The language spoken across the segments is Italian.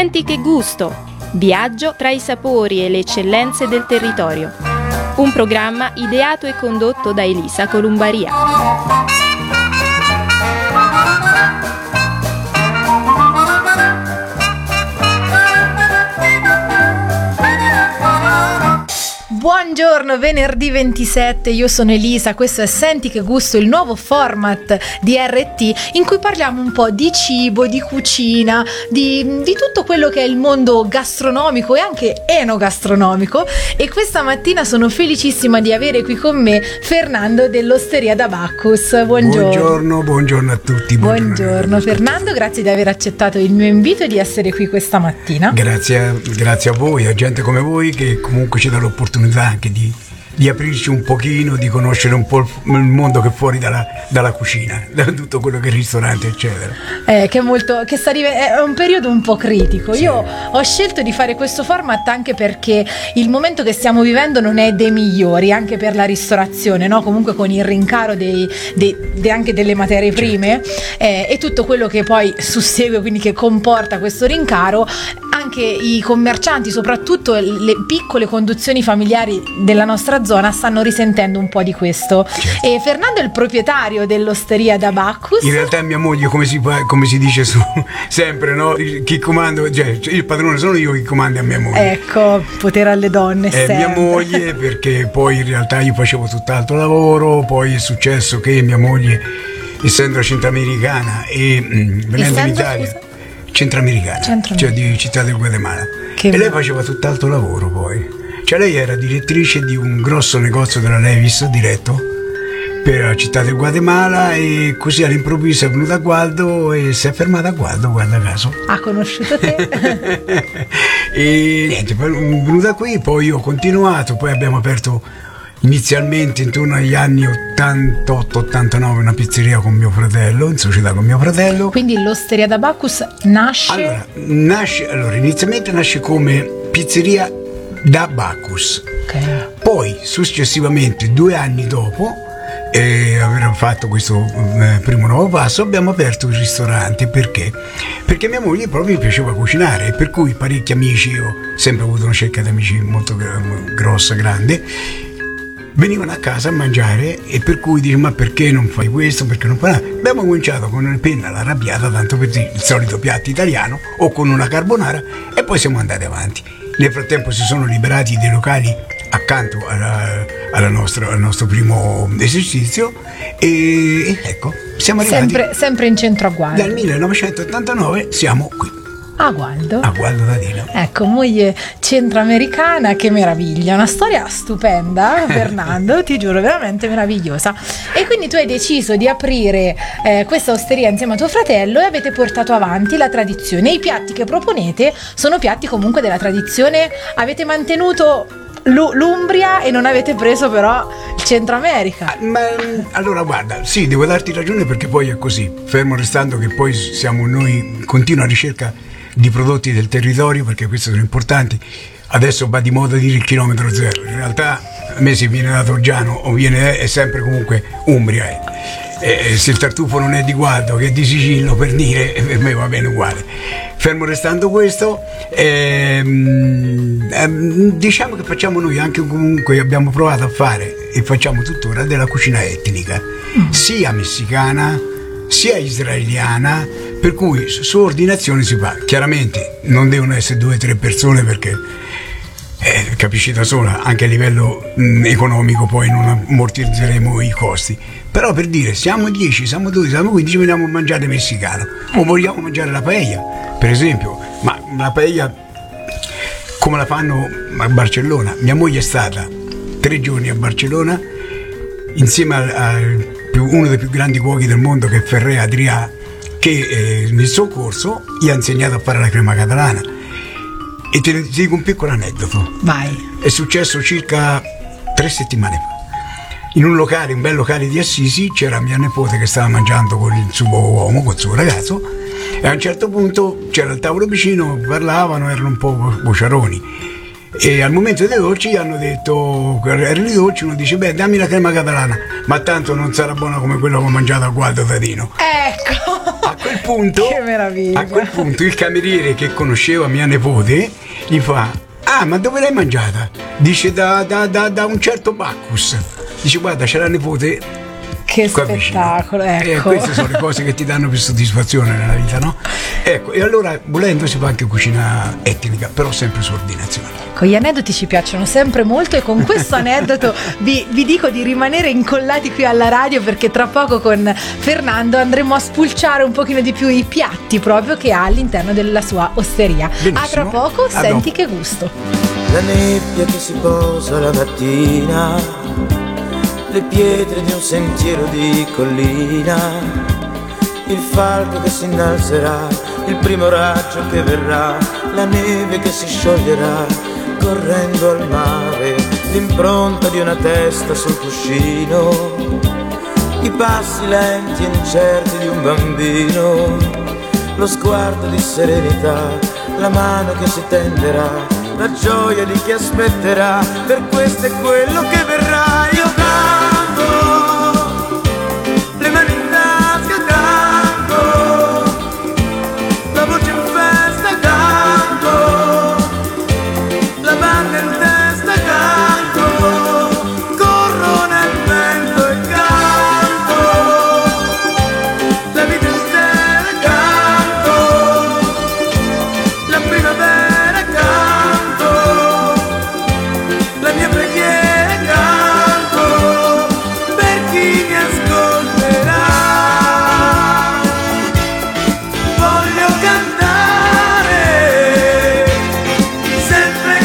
Senti che gusto! Viaggio tra i sapori e le eccellenze del territorio. Un programma ideato e condotto da Elisa Columbaria. Buongiorno, venerdì 27, io sono Elisa, questo è Senti che gusto, il nuovo format di RT in cui parliamo un po' di cibo, di cucina, di tutto quello che è il mondo gastronomico e anche enogastronomico. E questa mattina sono felicissima di avere qui con me Fernando dell'Osteria da Bacchus. Buongiorno a tutti. Buongiorno Fernando, grazie di aver accettato il mio invito e di essere qui questa mattina. Grazie a voi, a gente come voi che comunque ci dà l'opportunità anche di aprirci un pochino, di conoscere un po' il mondo che è fuori dalla cucina, da tutto quello che è il ristorante eccetera. È un periodo un po' critico. Sì. Io ho scelto di fare questo format anche perché il momento che stiamo vivendo non è dei migliori, anche per la ristorazione, no? Comunque con il rincaro anche delle materie prime, e tutto quello che poi sussegue, quindi che comporta questo rincaro. Anche i commercianti, soprattutto le piccole conduzioni familiari della nostra zona, stanno risentendo un po' di questo. Certo. E Fernando è il proprietario dell'Osteria da Bacchus. In realtà è mia moglie, come si dice sempre, no? Chi comanda, cioè il padrone sono io, chi comanda è mia moglie. Ecco, potere alle donne. È mia moglie, perché poi in realtà io facevo tutt'altro lavoro. Poi è successo che mia moglie, essendo centroamericana e venendo in Italia, centroamericana, cioè di Città del Guatemala, lei faceva tutt'altro lavoro poi. Cioè lei era direttrice di un grosso negozio della Levis diretto per la Città del Guatemala, e così all'improvviso è venuta a Gualdo e si è fermata a Gualdo, guarda caso. Ha conosciuto te? E niente, poi è venuta qui, poi io ho continuato, poi abbiamo aperto inizialmente intorno agli anni 88-89 una pizzeria con mio fratello, in società con mio fratello. Quindi l'Osteria da Bacchus nasce? Allora, inizialmente nasce come pizzeria da Bacchus. Okay. Poi successivamente 2 anni dopo aver fatto questo primo nuovo passo, abbiamo aperto il ristorante. Perché mia moglie proprio mi piaceva cucinare, per cui parecchi amici, io ho sempre avuto una cerca di amici molto grossa, grande, venivano a casa a mangiare, e per cui dice: ma perché non fai questo, perché non fai nada? Abbiamo cominciato con una penna all'arrabbiata, tanto per dire il solito piatto italiano, o con una carbonara, e poi siamo andati avanti. Nel frattempo si sono liberati dei locali accanto al nostro primo esercizio, e ecco, siamo arrivati sempre in centro a Gualdo. Dal 1989 siamo qui a Gualdo Dadino. Ecco, moglie centroamericana, che meraviglia, una storia stupenda. Fernando, ti giuro, veramente meravigliosa. E quindi tu hai deciso di aprire questa osteria insieme a tuo fratello, e avete portato avanti la tradizione. I piatti che proponete sono piatti comunque della tradizione. Avete mantenuto l'Umbria e non avete preso però il Centro America. Ma allora guarda, sì, devo darti ragione, perché poi è così, fermo restando che poi siamo noi in continua ricerca di prodotti del territorio, perché questi sono importanti. Adesso va di moda dire il chilometro zero, in realtà a me se viene da Torgiano o è sempre comunque Umbria. Se il tartufo non è di Gualdo, che è di Sicilio, per dire, per me va bene uguale. Fermo restando questo, diciamo che facciamo noi anche, comunque abbiamo provato a fare e facciamo tuttora della cucina etnica, sia messicana sia israeliana, per cui su ordinazione si fa. Chiaramente non devono essere 2 o 3 persone, perché capisci da sola, anche a livello economico poi non ammortizzeremo i costi. Però per dire, siamo 10, siamo 12, siamo 15, vogliamo mangiare messicano, o vogliamo mangiare la paella, per esempio. Ma la paella come la fanno a Barcellona? Mia moglie è stata 3 giorni a Barcellona insieme a uno dei più grandi cuochi del mondo, che è Ferrer Adrià, che nel suo corso gli ha insegnato a fare la crema catalana. E ti dico un piccolo aneddoto. Vai. È successo circa 3 settimane fa. In un bel locale di Assisi, c'era mia nipote che stava mangiando con il suo uomo, con il suo ragazzo, e a un certo punto c'era il tavolo vicino, parlavano, erano un po' vociaroni. E al momento dei dolci gli hanno detto, erano i dolci, uno dice: beh, dammi la crema catalana, ma tanto non sarà buona come quella che ho mangiato a Gualdo Dadino. Ecco. quel punto, che meraviglia. A quel punto il cameriere che conosceva mia nipote gli fa: ah, ma dove l'hai mangiata? Dice da un certo Bacchus. Dice: guarda, c'è la nipote. Che spettacolo, ecco. Queste sono le cose che ti danno più soddisfazione nella vita, no? Ecco, e allora volendo si fa anche cucina etnica, però sempre su ordinazione. Con gli aneddoti ci piacciono sempre molto, e con questo aneddoto vi dico di rimanere incollati qui alla radio, perché tra poco con Fernando andremo a spulciare un pochino di più i piatti proprio che ha all'interno della sua osteria. Benissimo. A tra poco, A senti dopo. che gusto. La nebbia che si posa la mattina, le pietre di un sentiero di collina, il falco che si innalzerà, il primo raggio che verrà, la neve che si scioglierà correndo al mare, l'impronta di una testa sul cuscino, i passi lenti e incerti di un bambino, lo sguardo di serenità, la mano che si tenderà, la gioia di chi aspetterà, per questo è quello che verrà. Io canto, le mani in tasca canto, la voce in festa canto, la banda in testa canto, corro nel vento e canto, la vita intera canto, la primavera canto, la mia preghiera canto, per chi mi ascolterà. Voglio cantare, sempre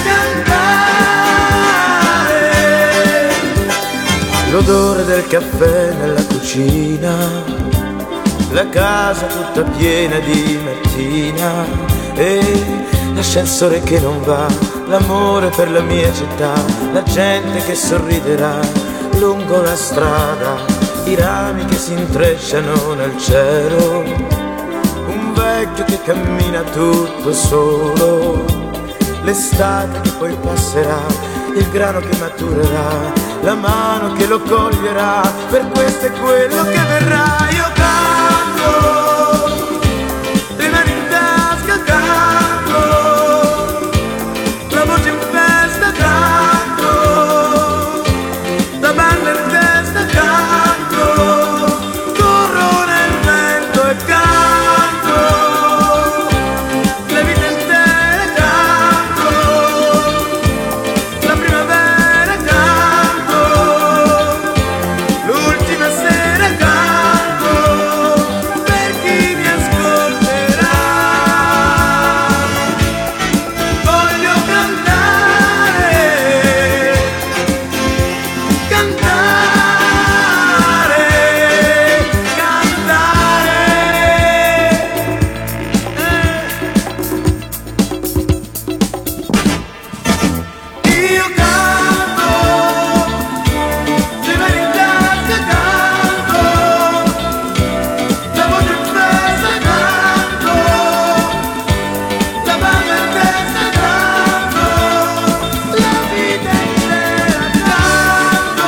cantare. L'odore del caffè nella cucina, la casa tutta piena di mattina, e l'ascensore che non va, l'amore per la mia città, la gente che sorriderà lungo la strada, i rami che si intrecciano nel cielo, un vecchio che cammina tutto solo, l'estate che poi passerà, il grano che maturerà, la mano che lo coglierà, per questo è quello che verrà. Io canto, le mani in tasca canto, la voce in festa canto, la banda in testa canto, corro nel vento e canto, la vita intera canto, la primavera canto, l'ultima sera canto, per chi mi ascolterà. Voglio cantare, cantare, cantare. Io canto, le mani in tasca canto, la voce in festa canto, la banda in testa canto, la vita intera canto,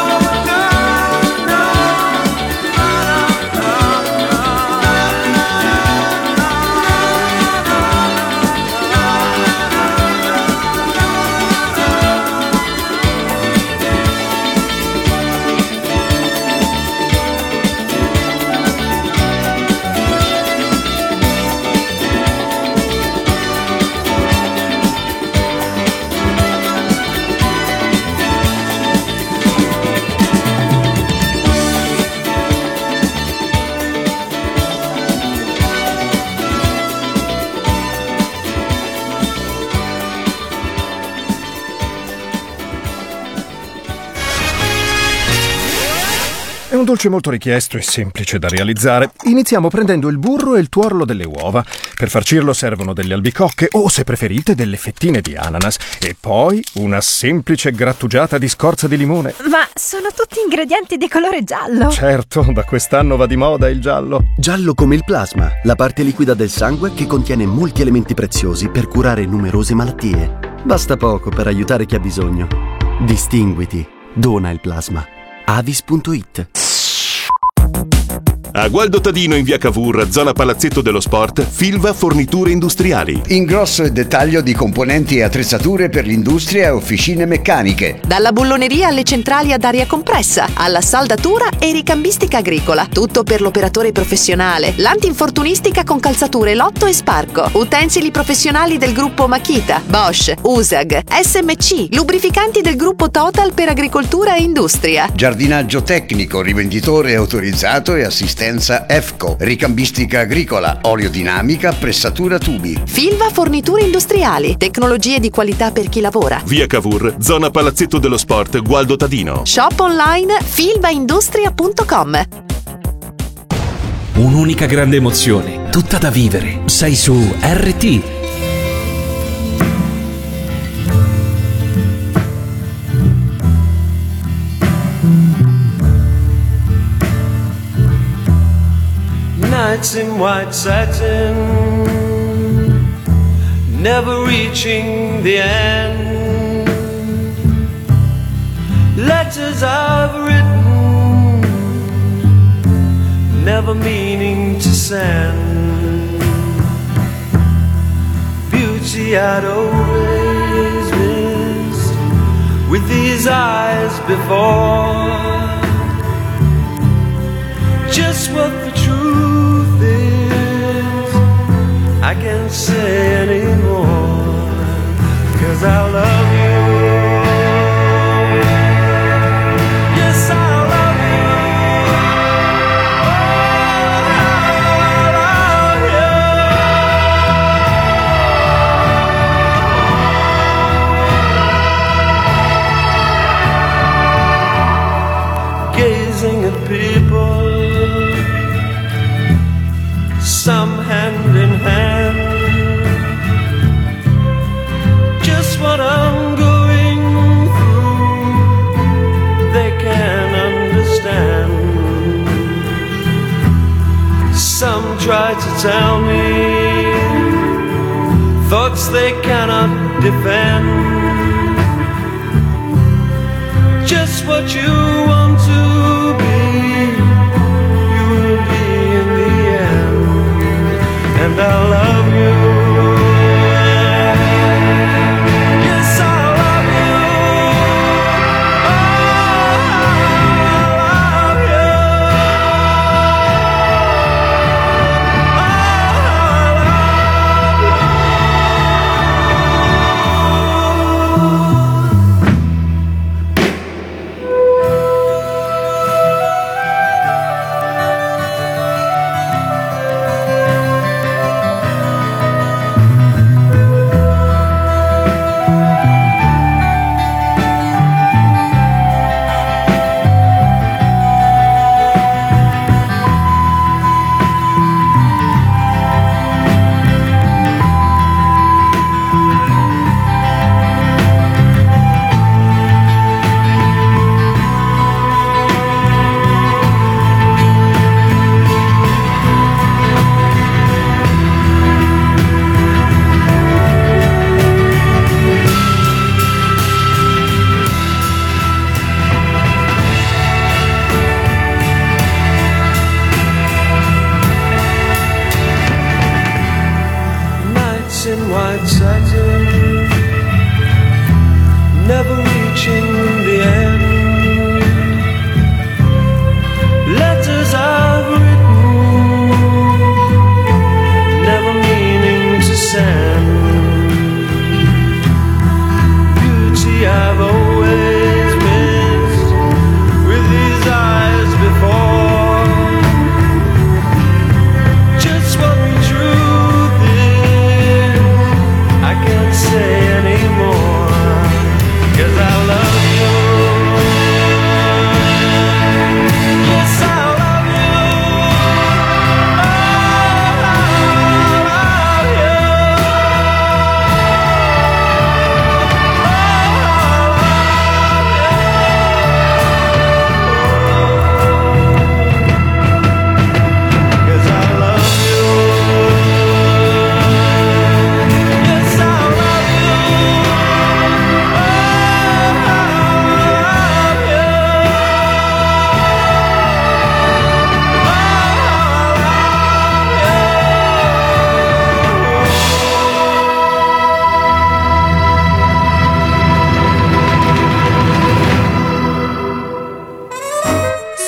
È un dolce molto richiesto e semplice da realizzare. Iniziamo prendendo il burro e il tuorlo delle uova. Per farcirlo servono delle albicocche o, se preferite, delle fettine di ananas. E poi una semplice grattugiata di scorza di limone. Ma sono tutti ingredienti di colore giallo. Certo, da quest'anno va di moda il giallo. Giallo come il plasma, la parte liquida del sangue che contiene molti elementi preziosi per curare numerose malattie. Basta poco per aiutare chi ha bisogno. Distinguiti. Dona il plasma. Avis.it. A Gualdo Tadino in via Cavour, zona Palazzetto dello Sport, Filva Forniture Industriali. Ingrosso e dettaglio di componenti e attrezzature per l'industria e officine meccaniche. Dalla bulloneria alle centrali ad aria compressa, alla saldatura e ricambistica agricola. Tutto per l'operatore professionale. L'antinfortunistica con calzature Lotto e Sparco. Utensili professionali del gruppo Makita, Bosch, USAG, SMC. Lubrificanti del gruppo Total per agricoltura e industria. Giardinaggio tecnico, rivenditore autorizzato e assistenza EFCO. Ricambistica agricola, oleodinamica, pressatura tubi. Filva Forniture Industriali. Tecnologie di qualità per chi lavora. Via Cavour, zona Palazzetto dello Sport, Gualdo Tadino. Shop online filvaindustria.com. Un'unica grande emozione, tutta da vivere. Sei su RT. Nights in white satin, never reaching the end. Letters I've written, never meaning to send. Beauty I'd always missed with these eyes before. Just what the truth is, I can't say anymore, 'cause I love you. Yes, I love you. Oh, I love you. Gazing at people, some hand in hand, just what I'm going through, they can understand. Some try to tell me thoughts they cannot defend, just what you want to be, you will be in the end. And I love you. Yes, I love you. Oh, I love you.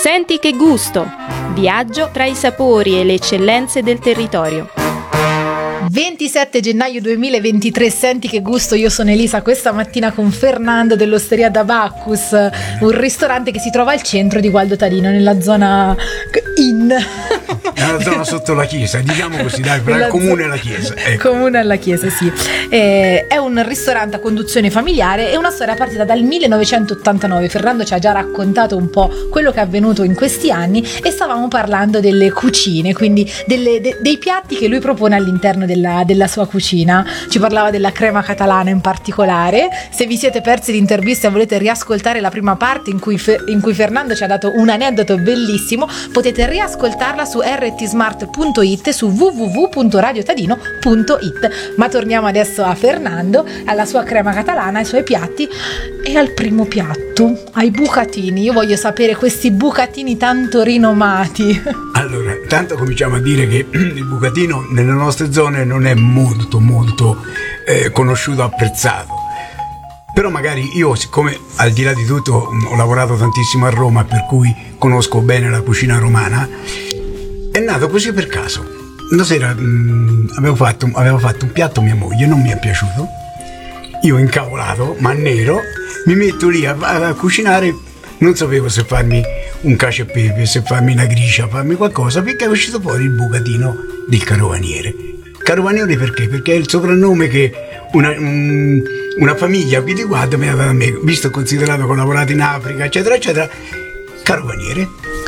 Senti che gusto! Viaggio tra i sapori e le eccellenze del territorio. 27 gennaio 2023, senti che gusto, io sono Elisa, questa mattina con Fernando dell'Osteria da Bacchus, un ristorante che si trova al centro di Gualdo Tadino, nella zona È una zona sotto la chiesa, diciamo così, dai, fra il comune e la chiesa. Ecco. Comune alla chiesa, sì. È un ristorante a conduzione familiare e una storia partita dal 1989. Fernando ci ha già raccontato un po' quello che è avvenuto in questi anni e stavamo parlando delle cucine, quindi dei piatti che lui propone all'interno della sua cucina. Ci parlava della crema catalana in particolare. Se vi siete persi l'intervista e volete riascoltare la prima parte in cui Fernando ci ha dato un aneddoto bellissimo, potete riascoltarla su rtsmart.it e su www.radiotadino.it. Ma torniamo adesso a Fernando, alla sua crema catalana, ai suoi piatti e al primo piatto, ai bucatini. Io voglio sapere questi bucatini tanto rinomati. Allora, tanto cominciamo a dire che il bucatino nelle nostre zone non è molto conosciuto, apprezzato. Però magari io, siccome al di là di tutto ho lavorato tantissimo a Roma, per cui conosco bene la cucina romana, è nato così per caso. Una sera aveva fatto un piatto a mia moglie, non mi è piaciuto. Io incavolato, ma nero, mi metto lì a cucinare, non sapevo se farmi un cacio e pepe, se farmi una gricia, farmi qualcosa, perché è uscito fuori il bucatino del carovaniere. Carovaniere perché? Perché è il soprannome che una famiglia qui di Gualdo mi ha dato a me, visto e considerato che ho lavorato in Africa, eccetera, eccetera. Carovaniere,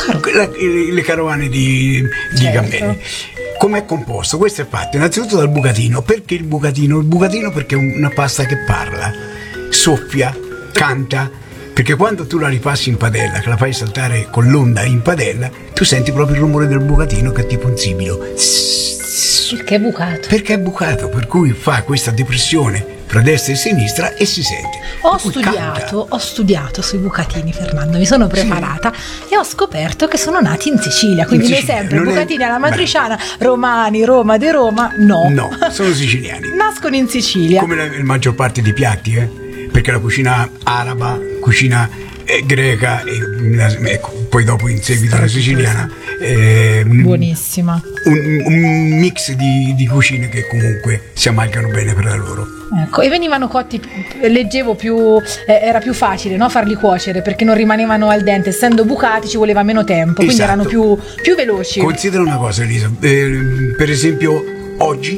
le carovane di cammelli. Come è composto? Questo è fatto innanzitutto dal bucatino. Perché il bucatino? Il bucatino perché è una pasta che parla, soffia, canta, perché quando tu la ripassi in padella, che la fai saltare con l'onda in padella, tu senti proprio il rumore del bucatino che è tipo un sibilo. Perché è bucato? Perché è bucato, per cui fa questa depressione fra destra e sinistra e si sente. Ho studiato sui bucatini, Fernando, mi sono preparata e ho scoperto che sono nati in Sicilia, quindi noi sempre bucatini alla matriciana, romani, Roma de Roma, no, sono siciliani. Nascono in Sicilia. Come la maggior parte dei piatti, perché la cucina araba, cucina greca e poi dopo in seguito la siciliana, buonissima, un mix di cucine che comunque si amalgano bene per la loro. Ecco, e venivano cotti, leggevo, era più facile, no, farli cuocere perché non rimanevano al dente, essendo bucati ci voleva meno tempo, quindi erano più veloci. Considera una cosa, Elisa, per esempio oggi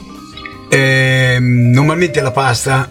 normalmente la pasta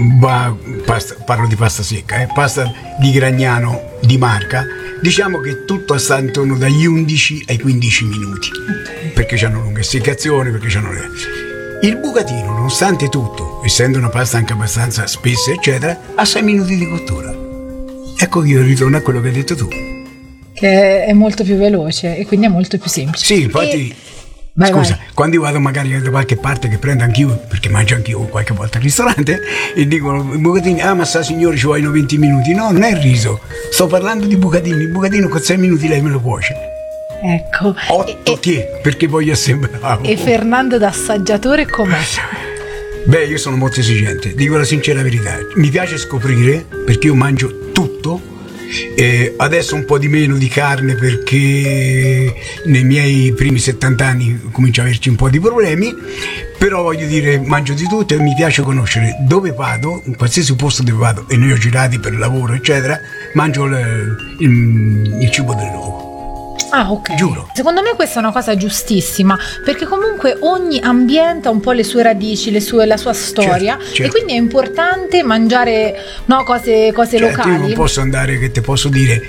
parlo di pasta secca, pasta di Gragnano di marca, diciamo che tutto sta intorno dagli 11 ai 15 minuti, perché hanno lunghe essiccazioni, perché hanno il bucatino, nonostante tutto, essendo una pasta anche abbastanza spessa eccetera, ha 6 minuti di cottura. Ecco che io ritorno a quello che hai detto tu, che è molto più veloce e quindi è molto più semplice. Sì, infatti Scusa, quando io vado magari da qualche parte che prendo anch'io, perché mangio anch'io qualche volta al ristorante, e dicono bucatini, ma sta signore ci vogliono 20 minuti. No, non è il riso, sto parlando di bucatini. Il bucatino con 6 minuti lei me lo cuoce. Ecco. 8 perché voglio essere bravo. E Fernando da assaggiatore com'è? Beh, io sono molto esigente, dico la sincera verità. Mi piace scoprire, perché io mangio tutto. Adesso un po' di meno di carne perché nei miei primi 70 anni comincio a averci un po' di problemi, però voglio dire, mangio di tutto e mi piace conoscere dove vado, in qualsiasi posto dove vado, e noi ho girati per lavoro eccetera, mangio il cibo del luogo. Ah, ok. Giuro. Secondo me questa è una cosa giustissima, perché comunque ogni ambiente ha un po' le sue radici, la sua storia, certo. E quindi è importante mangiare cose locali. Io non posso andare, che te posso dire,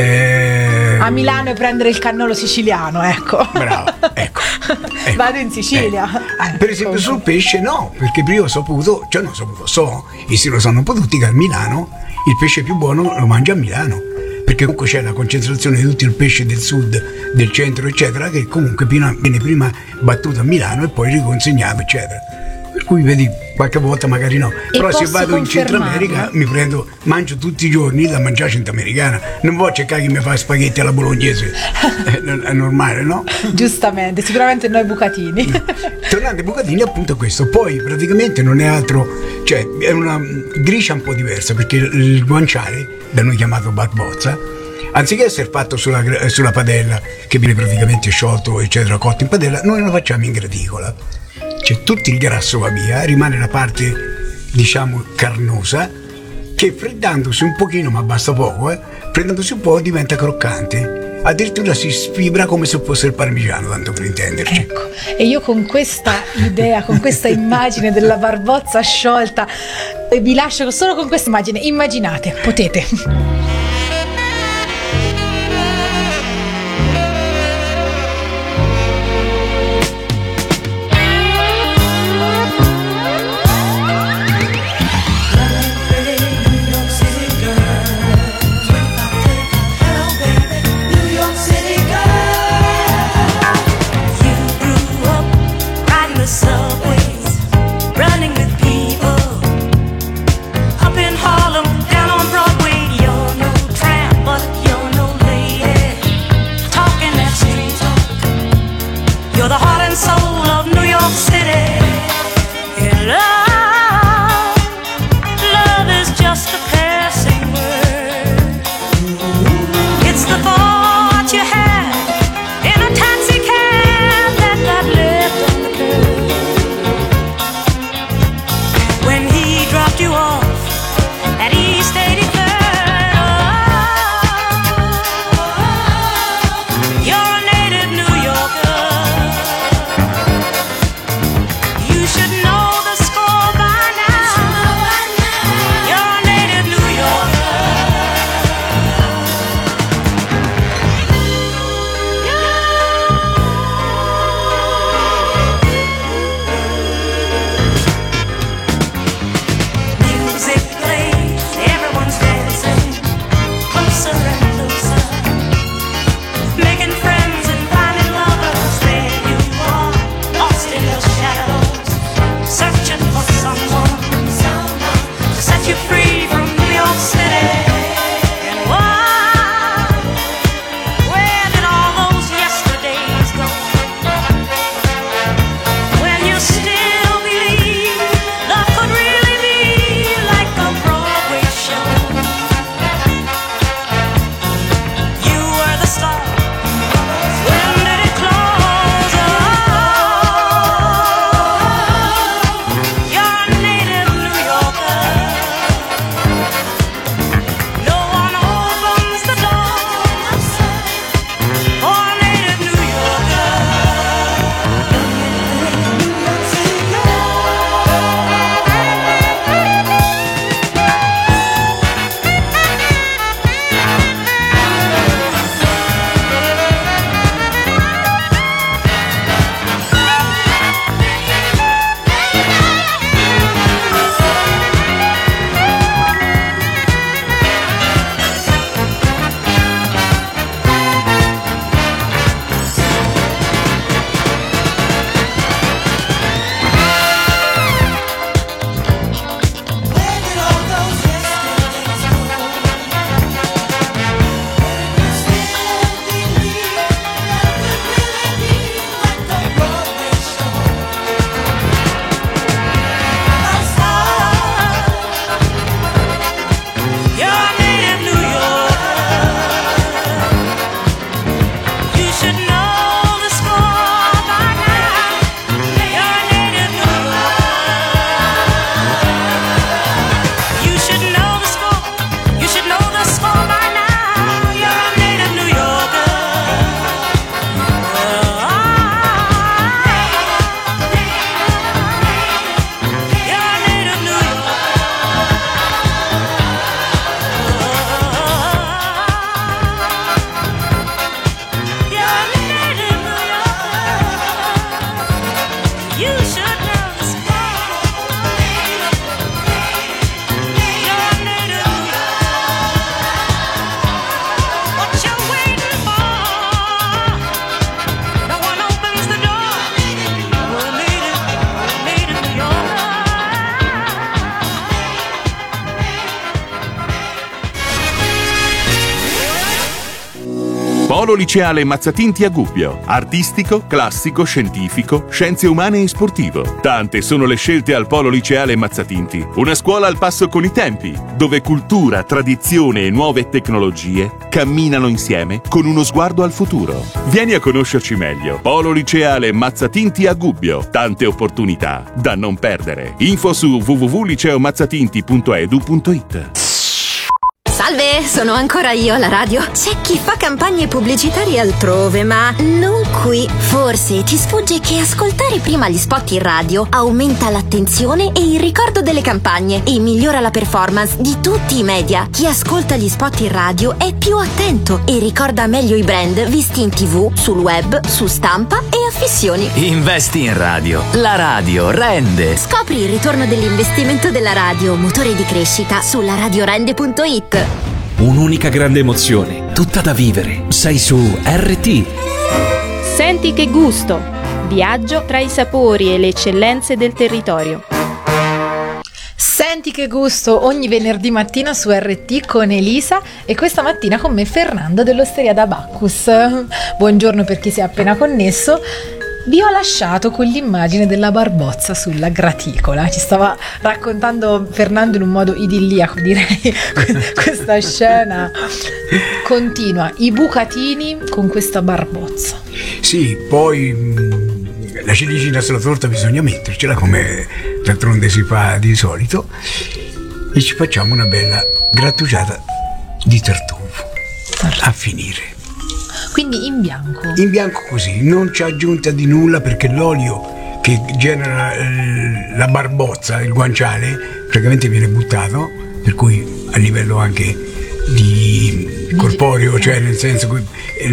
a Milano e prendere il cannolo siciliano, ecco. Bravo, ecco. Vado in Sicilia. Per esempio sul pesce no, perché prima ho saputo, e si lo sanno un po' tutti, che a Milano il pesce più buono lo mangia a Milano. Perché comunque c'è la concentrazione di tutto il pesce del sud, del centro eccetera, che comunque viene prima battuto a Milano e poi riconsegnato eccetera. Per cui vedi, qualche volta magari no. Però se vado in Centro America mangio tutti i giorni da mangiare centroamericana. Non voglio cercare che mi fa spaghetti alla bolognese. È normale, no? Giustamente, sicuramente noi bucatini. Tornando ai bucatini, appunto questo. Poi praticamente non è altro, cioè è una gricia un po' diversa, perché il guanciale, da noi chiamato barbozza, anziché essere fatto sulla padella, che viene praticamente sciolto, eccetera, cotto in padella, noi lo facciamo in graticola. Cioè tutto il grasso va via, rimane la parte, diciamo, carnosa, che freddandosi un pochino, ma basta poco, freddandosi un po' diventa croccante. Addirittura si sfibra come se fosse il parmigiano, tanto per intenderci. Ecco, e io con questa idea, con questa immagine della barbozza sciolta, vi lascio solo con questa immagine. Immaginate, potete. Harlem, down on Broadway, you're no Polo Liceale Mazzatinti a Gubbio. Artistico, classico, scientifico, scienze umane e sportivo. Tante sono le scelte al Polo Liceale Mazzatinti. Una scuola al passo con i tempi, dove cultura, tradizione e nuove tecnologie camminano insieme con uno sguardo al futuro. Vieni a conoscerci meglio. Polo Liceale Mazzatinti a Gubbio. Tante opportunità da non perdere. Info su www.liceomazzatinti.edu.it. Salve, sono ancora io alla radio. C'è chi fa campagne pubblicitarie altrove, ma non qui. Forse ti sfugge che ascoltare prima gli spot in radio aumenta l'attenzione e il ricordo delle campagne e migliora la performance di tutti i media. Chi ascolta gli spot in radio è più attento e ricorda meglio i brand visti in TV, sul web, su stampa e affissioni. Investi in radio. La radio rende. Scopri il ritorno dell'investimento della radio, motore di crescita, sulla radiorende.it. Un'unica grande emozione, tutta da vivere. Sei su RT. Senti che gusto! Viaggio tra i sapori e le eccellenze del territorio. Senti che gusto, ogni venerdì mattina su RT con Elisa e questa mattina con me Fernando dell'Osteria da Bacchus. Buongiorno per chi si è appena connesso. Vi ho lasciato con l'immagine della barbozza sulla graticola. Ci stava raccontando Fernando in un modo idilliaco, direi, questa scena. Continua, i bucatini con questa barbozza. Sì, poi la ciliegina sulla torta bisogna mettercela, come d'altronde si fa di solito, e ci facciamo una bella grattugiata di tartufo a finire. Quindi in bianco? In bianco così, non c'è aggiunta di nulla, perché l'olio che genera la barbozza, il guanciale, praticamente viene buttato, per cui a livello anche di corporeo, cioè nel senso che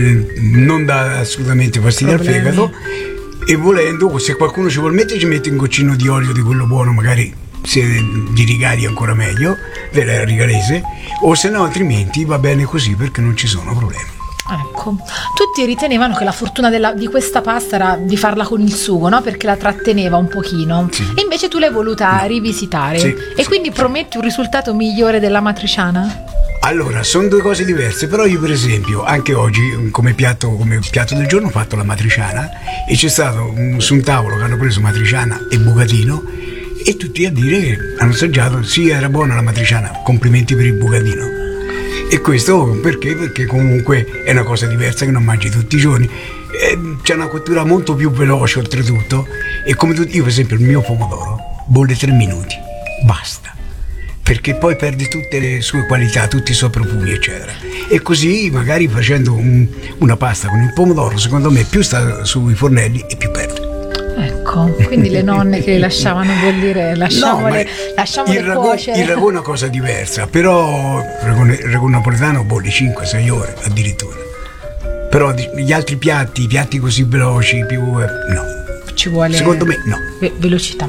non dà assolutamente fastidio al fegato, e volendo, se qualcuno ci vuole mettere, ci mette un goccino di olio di quello buono, magari se di Rigali ancora meglio, della Rigalese, o se no altrimenti va bene così, perché non ci sono problemi. Ecco, tutti ritenevano che la fortuna di questa pasta era di farla con il sugo, no? Perché la tratteneva un pochino, sì. E invece tu l'hai voluta rivisitare, sì, e sì. Quindi prometti un risultato migliore della matriciana? Allora, sono due cose diverse, però io per esempio anche oggi come piatto del giorno ho fatto la matriciana, e c'è stato su un tavolo che hanno preso matriciana e bucatino, e tutti a dire che hanno assaggiato, sì, era buona la matriciana, complimenti per il bucatino. E questo perché? Perché comunque è una cosa diversa che non mangi tutti i giorni. C'è una cottura molto più veloce oltretutto, e come io per esempio il mio pomodoro bolle 3 minuti, basta, perché poi perde tutte le sue qualità, tutti i suoi profumi eccetera. E così magari facendo una pasta con il pomodoro, secondo me più sta sui fornelli e più perde. Ecco, quindi le nonne che le lasciavano bollire, lasciamole cuocere. Il ragù è una cosa diversa, però il ragù napoletano bolle 5-6 ore addirittura. Però gli altri piatti così veloci, più no. Ci vuole, secondo me no. Velocità.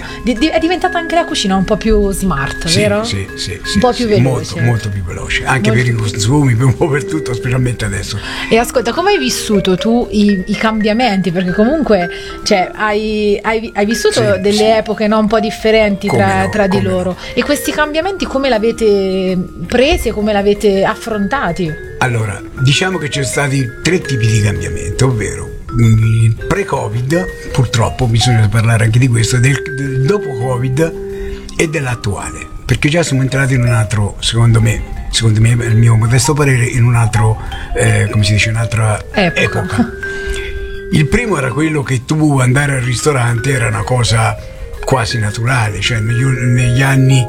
È diventata anche la cucina un po' più smart, sì, vero? Sì, un po' più veloce. Molto più veloce, anche per i consumi, un po' per tutto, specialmente adesso. E ascolta, come hai vissuto tu i cambiamenti? Perché comunque, cioè, hai vissuto delle epoche, no, un po' differenti tra di loro. E questi cambiamenti come l'avete presi e come l'avete affrontati? Allora, diciamo che c'è stati 3 tipi di cambiamento, ovvero il pre-Covid, purtroppo bisogna parlare anche di questo, del dopo Covid e dell'attuale, perché già siamo entrati in un altro, secondo me il mio modesto parere, in un altro come si dice, un'altra epoca. Il primo era quello che tu andare al ristorante era una cosa quasi naturale, cioè negli anni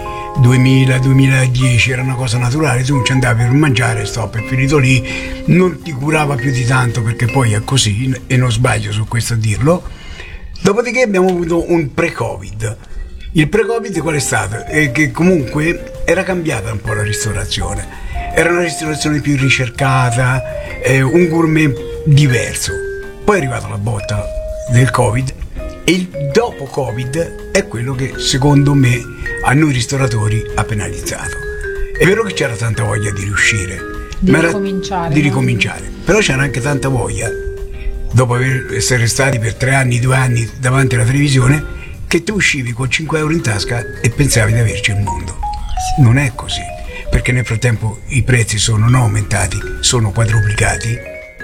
2000-2010 era una cosa naturale, tu ci andavi per mangiare, stop, è finito lì, non ti curava più di tanto, perché poi è così, e non sbaglio su questo a dirlo. Dopodiché abbiamo avuto un pre-Covid. Il pre-Covid qual è stato? Che comunque era cambiata un po' la ristorazione, era una ristorazione più ricercata, un gourmet diverso. Poi è arrivata la botta del Covid, e il dopo Covid è quello che secondo me a noi ristoratori ha penalizzato. È vero che c'era tanta voglia di riuscire, di ricominciare, però c'era anche tanta voglia, dopo essere stati per 3 anni, 2 anni davanti alla televisione, che tu uscivi con 5 euro in tasca e pensavi di averci il mondo. Non è così, perché nel frattempo i prezzi sono non aumentati, sono quadruplicati,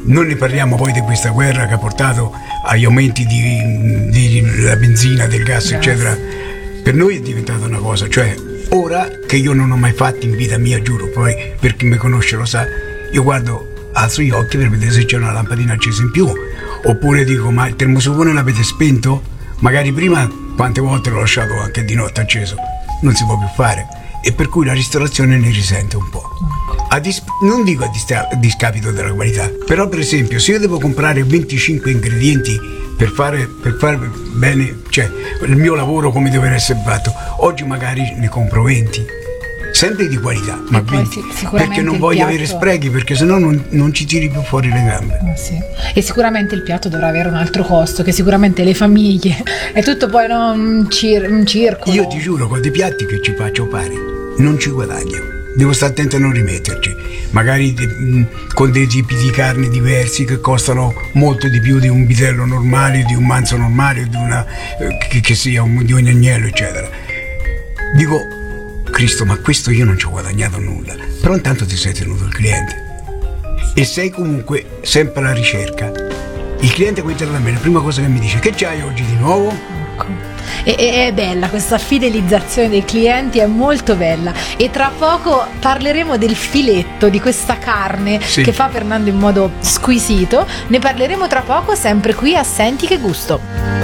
Non ne parliamo poi di questa guerra che ha portato agli aumenti della benzina, del gas, eccetera. Per noi è diventata una cosa, cioè ora che io non ho mai fatto in vita mia, giuro, poi per chi mi conosce lo sa, io guardo, alzo gli occhi per vedere se c'è una lampadina accesa in più, oppure dico, ma il termosifone l'avete spento? Magari prima quante volte l'ho lasciato anche di notte acceso, non si può più fare, e per cui la ristorazione ne risente un po'. Non dico a discapito della qualità, però per esempio se io devo comprare 25 ingredienti per fare bene, cioè il mio lavoro come deve essere fatto, oggi magari ne compro 20, sempre di qualità, ma 20, perché non voglio avere sprechi, perché sennò non ci tiri più fuori le gambe. Sì. E sicuramente il piatto dovrà avere un altro costo, che sicuramente le famiglie è tutto poi un circolo. Io ti giuro, con dei piatti che ci faccio fare non ci guadagno. Devo stare attento a non rimetterci, magari con dei tipi di carne diversi che costano molto di più di un vitello normale, di un manzo normale, di una che sia di un agnello, eccetera. Dico, Cristo, ma questo io non ci ho guadagnato nulla, però intanto ti sei tenuto il cliente e sei comunque sempre alla ricerca. Il cliente quando entra da me, la prima cosa che mi dice: che c'hai oggi di nuovo? E è bella questa fidelizzazione dei clienti, è molto bella. E tra poco parleremo del filetto, di questa carne che fa Fernando in modo squisito. Ne parleremo tra poco, sempre qui a Senti che gusto.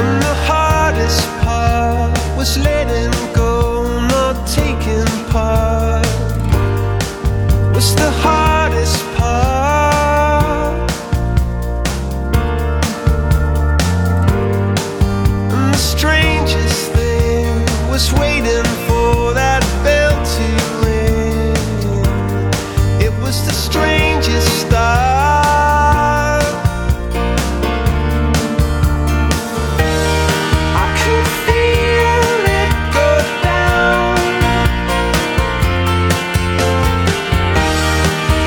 Waiting for that bell to ring. It was the strangest start. I could feel it go down.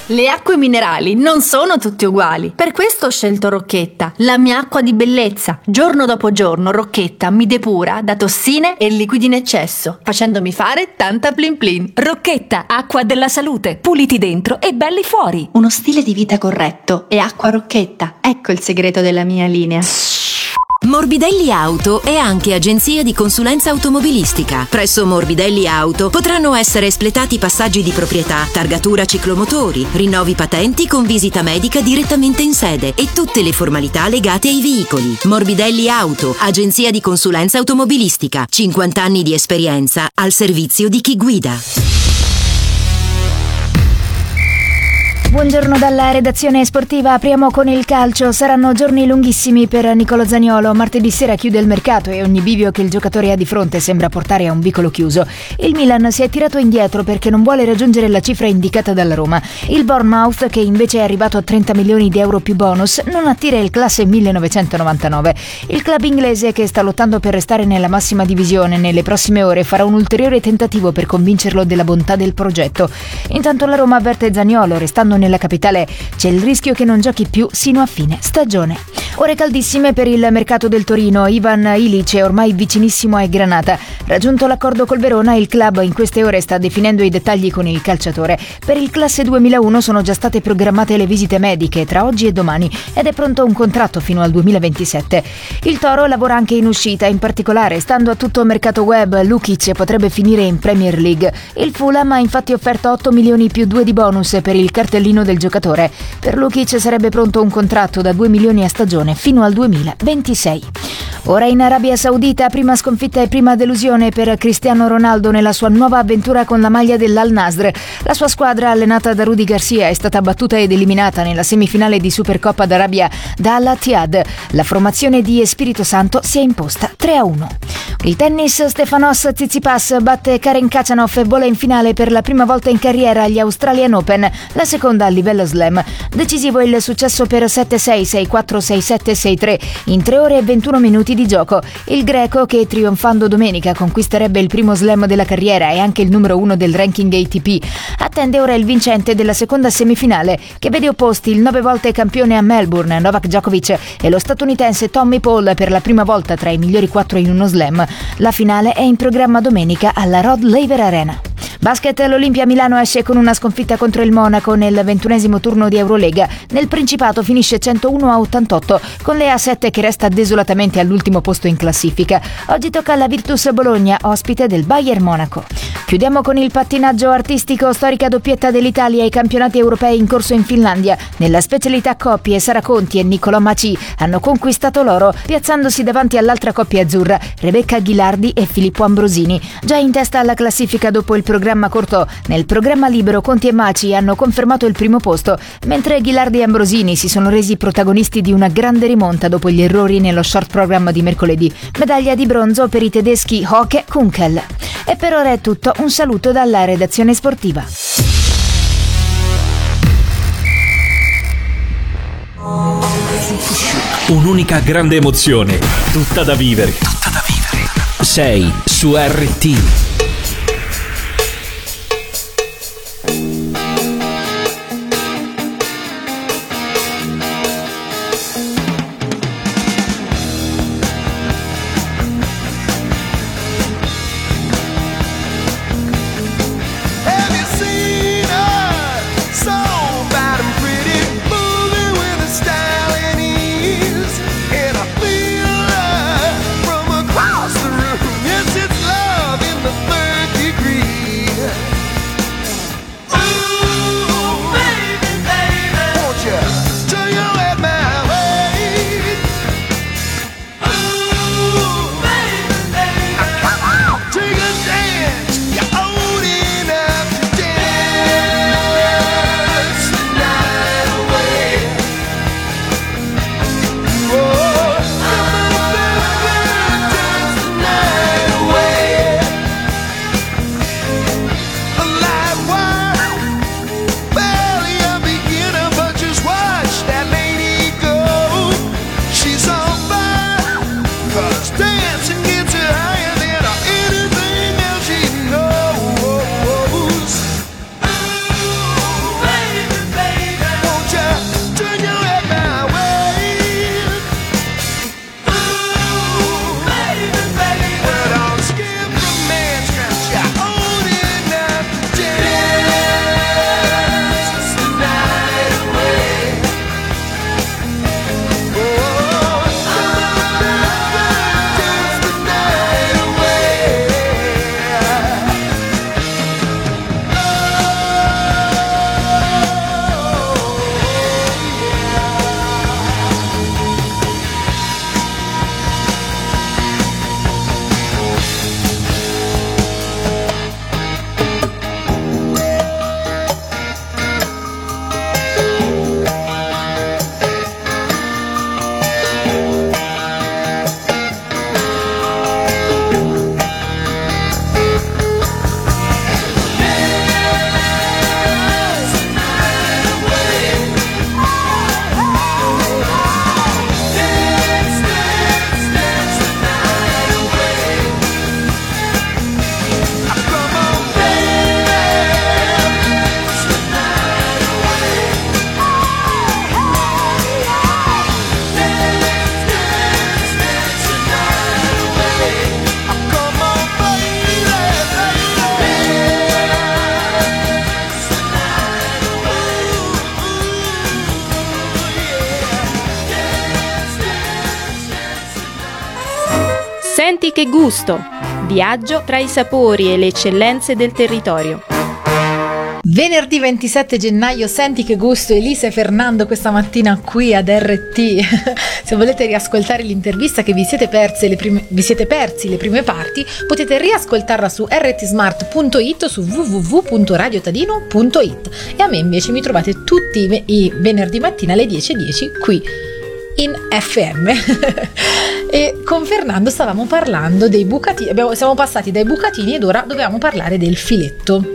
Le acque minerali non sono tutte uguali. Per questo ho scelto Rocchetta, la mia acqua di bellezza. Giorno dopo giorno Rocchetta mi depura da tossine e liquidi in eccesso, facendomi fare tanta plin plin. Rocchetta, acqua della salute, puliti dentro e belli fuori. Uno stile di vita corretto e acqua Rocchetta. Ecco il segreto della mia linea. Morbidelli Auto è anche agenzia di consulenza automobilistica. Presso Morbidelli Auto potranno essere espletati passaggi di proprietà, targatura ciclomotori, rinnovi patenti con visita medica direttamente in sede e tutte le formalità legate ai veicoli. Morbidelli Auto, agenzia di consulenza automobilistica. 50 anni di esperienza al servizio di chi guida. Buongiorno dalla redazione sportiva, apriamo con il calcio. Saranno giorni lunghissimi per Nicolò Zaniolo. Martedì sera chiude il mercato e ogni bivio che il giocatore ha di fronte sembra portare a un vicolo chiuso. Il Milan si è tirato indietro perché non vuole raggiungere la cifra indicata dalla Roma. Il Bournemouth, che invece è arrivato a 30 milioni di euro più bonus, non attira il classe 1999. Il club inglese, che sta lottando per restare nella massima divisione, nelle prossime ore farà un ulteriore tentativo per convincerlo della bontà del progetto. Intanto la Roma avverte Zaniolo, restando nella capitale c'è il rischio che non giochi più sino a fine stagione. Ore caldissime per il mercato del Torino. Ivan Ilic è ormai vicinissimo ai Granata. Raggiunto l'accordo col Verona, il club in queste ore sta definendo i dettagli con il calciatore. Per il classe 2001 sono già state programmate le visite mediche tra oggi e domani ed è pronto un contratto fino al 2027. Il Toro lavora anche in uscita, in particolare stando a tutto mercato web Lukic potrebbe finire in Premier League. Il Fulham ha infatti offerto 8 milioni più 2 di bonus per il cartellino del giocatore. Per Lukic sarebbe pronto un contratto da 2 milioni a stagione fino al 2026. Ora in Arabia Saudita, prima sconfitta e prima delusione per Cristiano Ronaldo nella sua nuova avventura con la maglia dell'Al Nasr. La sua squadra, allenata da Rudy Garcia, è stata battuta ed eliminata nella semifinale di Supercoppa d'Arabia da Al Ittihad. La formazione di Espirito Santo si è imposta 3-1. Il tennis, Stefanos Tsitsipas batte Karen Khachanov e vola in finale per la prima volta in carriera agli Australian Open, la seconda a livello slam. Decisivo il successo per 7-6, 6-4, 6-7, 6-3 in 3 ore e 21 minuti di gioco. Il greco, che trionfando domenica conquisterebbe il primo slam della carriera e anche il numero 1 del ranking ATP, attende ora il vincente della seconda semifinale, che vede opposti il 9 volte campione a Melbourne Novak Djokovic e lo statunitense Tommy Paul per la prima volta tra i migliori 4 in uno slam. La finale è in programma domenica alla Rod Laver Arena. Basket, l'Olimpia Milano esce con una sconfitta contro il Monaco nel 21esimo turno di Eurolega. Nel Principato finisce 101-88 con le A7 che resta desolatamente all'ultimo posto in classifica. Oggi tocca alla Virtus Bologna, ospite del Bayern Monaco. Chiudiamo con il pattinaggio artistico, storica doppietta dell'Italia ai campionati europei in corso in Finlandia. Nella specialità coppie, Sara Conti e Niccolò Maci hanno conquistato l'oro, piazzandosi davanti all'altra coppia azzurra, Rebecca Ghilardi e Filippo Ambrosini. Già in testa alla classifica dopo il programma corto, nel programma libero Conti e Maci hanno confermato il primo posto, mentre Ghilardi e Ambrosini si sono resi protagonisti di una grande rimonta dopo gli errori nello short program di mercoledì. Medaglia di bronzo per i tedeschi Hoke e Kunkel. E per ora è tutto, un saluto dalla redazione sportiva. Un'unica grande emozione, tutta da vivere. Tutta da vivere. 6 su RT. From across the room, yes, it's love in the Senti che gusto! Viaggio tra i sapori e le eccellenze del territorio. Venerdì 27 gennaio, senti che gusto, Elisa e Fernando questa mattina qui ad RT. Se volete riascoltare l'intervista che vi siete persi le prime parti, potete riascoltarla su rtsmart.it, su www.radiotadino.it, e a me invece mi trovate tutti i venerdì mattina alle 10:10 qui in FM. E con Fernando stavamo parlando dei bucatini, siamo passati dai bucatini ed ora dovevamo parlare del filetto.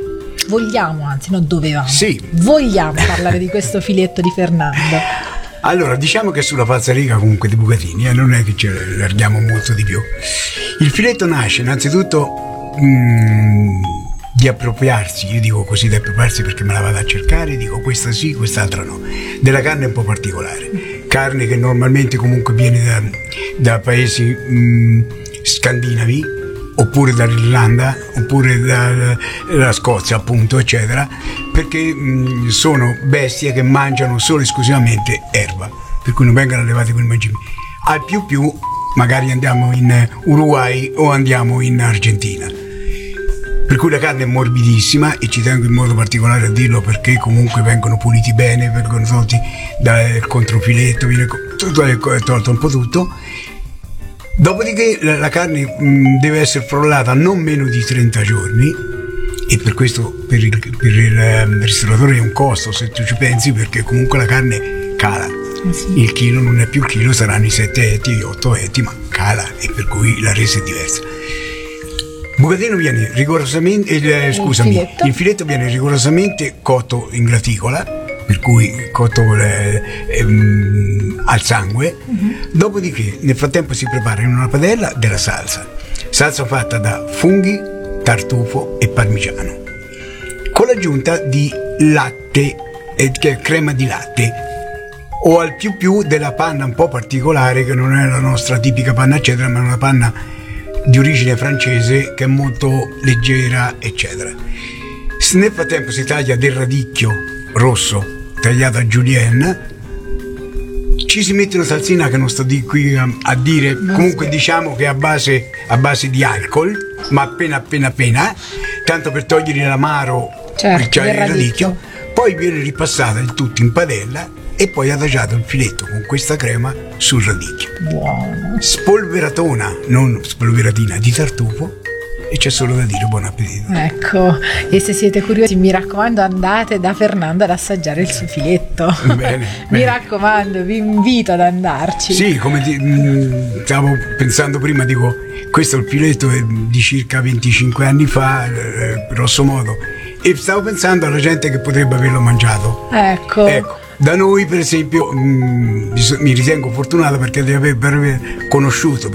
Vogliamo parlare di questo filetto di Fernando. Allora, diciamo che sulla falsariga comunque di bucatini non è che ce ne allarghiamo molto di più. Il filetto nasce innanzitutto di appropriarsi, io dico così, di appropriarsi perché me la vado a cercare, dico questa sì, quest'altra no, della carne un po' particolare, carne che normalmente comunque viene da paesi scandinavi, oppure dall'Irlanda, oppure dalla Scozia, appunto, eccetera, perché sono bestie che mangiano solo e esclusivamente erba, per cui non vengono allevate con i mangimi. Al più magari andiamo in Uruguay o andiamo in Argentina, per cui la carne è morbidissima, e ci tengo in modo particolare a dirlo perché comunque vengono puliti bene, vengono tolti dal controfiletto, viene tolto un po' tutto. Dopodiché la carne deve essere frullata non meno di 30 giorni, e per questo per il ristoratore è un costo, se tu ci pensi, perché comunque la carne cala. Sì. Il chilo non è più chilo, saranno i 7 etti, gli 8 etti, ma cala, e per cui la resa è diversa. Il bucatino viene rigorosamente, il filetto viene rigorosamente cotto in graticola, per cui cotto al sangue. Dopodiché nel frattempo si prepara in una padella della salsa fatta da funghi, tartufo e parmigiano, con l'aggiunta di latte e crema di latte, o al più della panna un po' particolare, che non è la nostra tipica panna eccetera, ma è una panna di origine francese che è molto leggera eccetera. Nel frattempo si taglia del radicchio rosso tagliato a julienne, ci si mette una salsina che non sto qui a dire, comunque diciamo che è a base di alcol, ma appena, tanto per togliere l'amaro, certo, il radicchio. Poi viene ripassata il tutto in padella e poi adagiato il filetto con questa crema sul radicchio. Buono. Spolveratona, non spolveratina, di tartufo, e c'è solo da dire buon appetito. Ecco, e se siete curiosi, mi raccomando, andate da Fernando ad assaggiare il suo filetto. Bene, mi raccomando, vi invito ad andarci. Sì, come stavo pensando prima, dico, questo è il filetto di circa 25 anni fa, grosso modo, e stavo pensando alla gente che potrebbe averlo mangiato. Ecco. Da noi, per esempio, mi ritengo fortunato perché per aver conosciuto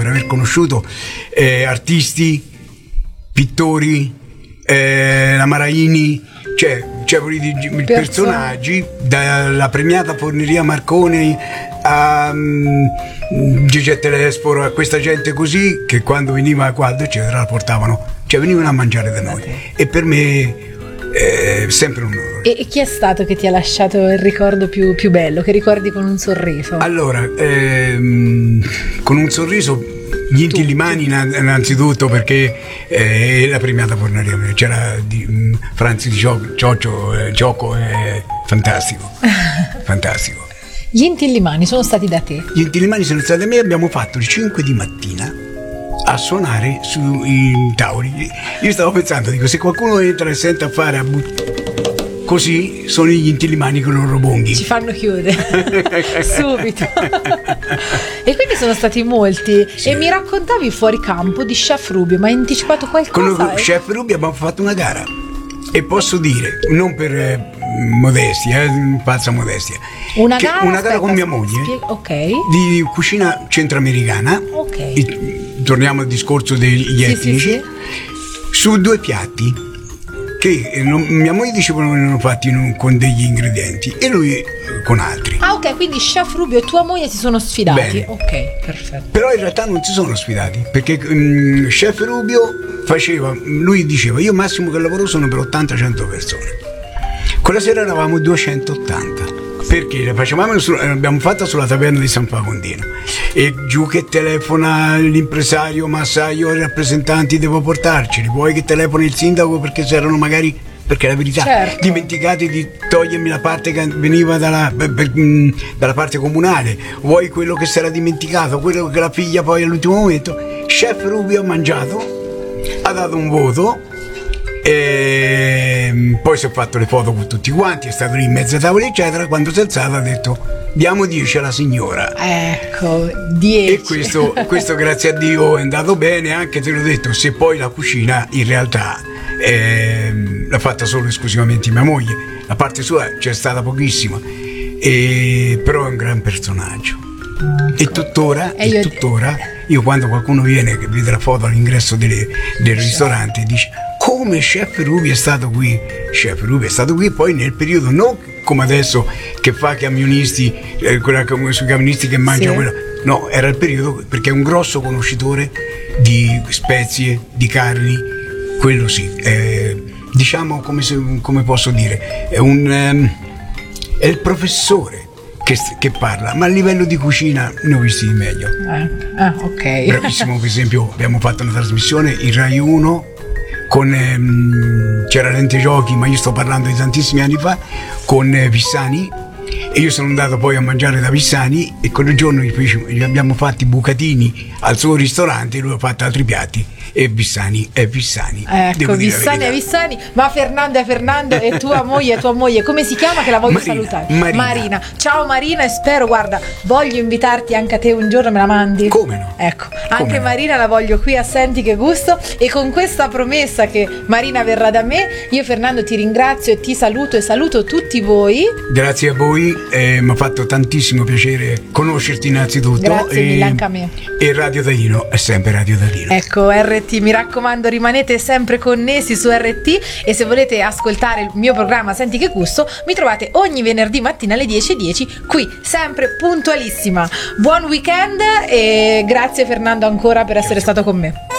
artisti, pittori, la Maraini, cioè personaggi, dalla premiata Forneria Marconi a Gigi Telesporo, a questa gente così, che quando veniva a quadro eccetera la portavano, cioè venivano a mangiare da noi, e per me è sempre un onore. E chi è stato che ti ha lasciato il ricordo più bello, che ricordi con un sorriso? Allora, con un sorriso, gli Inti Illimani innanzitutto, perché la premiata Forneria c'era Franzi di Ciocco, fantastico. Gli Inti Illimani sono stati da te? Gli Inti Illimani sono stati da me, abbiamo fatto le 5 di mattina a suonare sui tavoli. Io stavo pensando, dico, se qualcuno entra e sente a fare così, sono gli Inti Illimani con i loro bonghi. Ci fanno chiudere subito. E quindi sono stati molti. Sì. E mi raccontavi fuori campo di Chef Rubio, ma hai anticipato qualcosa? Con Chef Rubio abbiamo fatto una gara, e posso dire, non per modestia, falsa modestia, una gara con mia moglie, di cucina centroamericana. Torniamo al discorso degli etnici. Sì. Su 2 piatti che mia moglie diceva non erano fatti con degli ingredienti e lui con altri. Quindi Chef Rubio e tua moglie si sono sfidati. Bene. Perfetto. Però in realtà non si sono sfidati, perché Chef Rubio lui diceva, io massimo che lavoro sono per 80-100 persone. Quella sera eravamo 280, perché l'abbiamo fatta sulla taverna di San Facondino. e giù che telefona l'impresario, ma sai, io i rappresentanti devo portarceli, vuoi che telefoni il sindaco perché c'erano magari, perché la verità, dimenticate di togliermi la parte che veniva dalla parte comunale, vuoi quello che si era dimenticato, quello che la figlia poi all'ultimo momento. Chef Rubio ha mangiato, ha dato un voto e poi si è fatto le foto con tutti quanti, è stato lì in mezzo ai tavoli eccetera, quando si è alzato ha detto diamo 10 alla signora. Ecco, 10. E questo grazie a Dio è andato bene, anche te l'ho detto, se poi la cucina in realtà l'ha fatta solo esclusivamente mia moglie, la parte sua c'è stata pochissima, però è un gran personaggio. E tuttora io quando qualcuno viene che vede la foto all'ingresso del ristorante dice come Chef Rubio è stato qui. Chef Rubio è stato qui poi nel periodo non come adesso che fa camionisti, sui camionisti che mangiano quello. No, era il periodo perché è un grosso conoscitore di spezie, di carni, quello sì, diciamo come posso dire, è il professore che parla, ma a livello di cucina ne ho visti di meglio. Ok. Bravissimo, per esempio abbiamo fatto una trasmissione in Rai 1 con c'era Lente Giochi, ma io sto parlando di tantissimi anni fa, con Vissani, e io sono andato poi a mangiare da Vissani e quel giorno gli abbiamo fatti bucatini al suo ristorante e lui ha fatto altri piatti. E Vissani è Vissani. Ecco, Vissani è Vissani, ma Fernando è Fernando e tua moglie come si chiama, che la voglio salutare? Marina. Ciao Marina, e spero, guarda, voglio invitarti anche a te un giorno, me la mandi? Come no? Ecco, anche Marina la voglio qui a Senti che gusto, e con questa promessa che Marina verrà da me, io Fernando ti ringrazio e ti saluto e saluto tutti voi. Grazie a voi, mi ha fatto tantissimo piacere conoscerti innanzitutto. Grazie mille anche a me. E Radio Dadino è sempre Radio Dadino. Ecco, RT, mi raccomando, rimanete sempre connessi su RT, e se volete ascoltare il mio programma Senti che gusto mi trovate ogni venerdì mattina alle 10:10 qui, sempre puntualissima. Buon weekend e grazie Fernando ancora per essere stato con me.